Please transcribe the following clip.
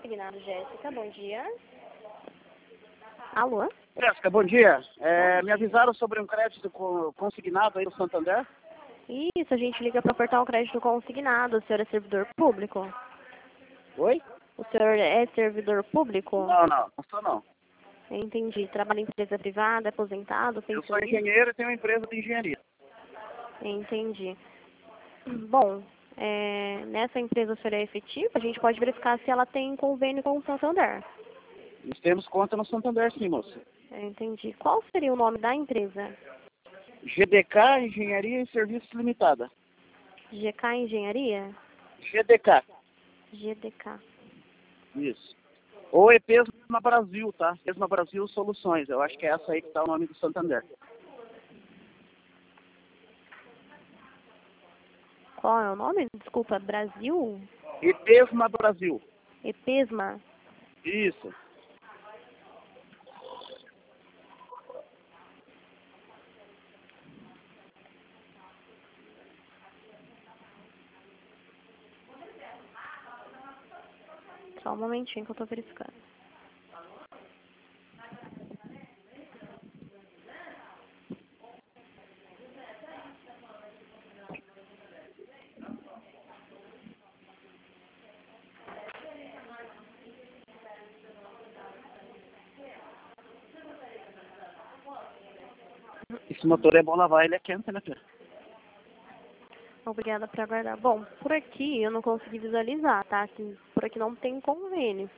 Consignado, Jéssica, bom dia. Alô? Jéssica, bom dia. Me avisaram sobre um crédito consignado aí no Santander? Isso, a gente liga para ofertar um crédito consignado. O senhor é servidor público? Oi? O senhor é servidor público? Não sou não. Entendi. Trabalha em empresa privada, aposentado, Eu sou pensionista? engenheiro e tenho uma empresa de engenharia. Entendi. Bom, nessa empresa o senhor é efetivo? A gente pode verificar se ela tem convênio com o Santander. Nós temos conta no Santander, sim, moça. Entendi. Qual seria o nome da empresa? GDK Engenharia e Serviços Limitada. GK Engenharia? GDK. GDK. Isso. Ou EPESMA Brasil, tá? EPESMA Brasil Soluções. Eu acho que é essa aí que tá o nome do Santander. Qual é o nome? Desculpa, Brasil? EPESMA Brasil. EPESMA? Isso. Só um momentinho que eu tô verificando. Esse motor é bom lavar, ele é quente, né, filha? Obrigada por aguardar. Bom, por aqui eu não consegui visualizar, tá? Que por aqui não tem convênio.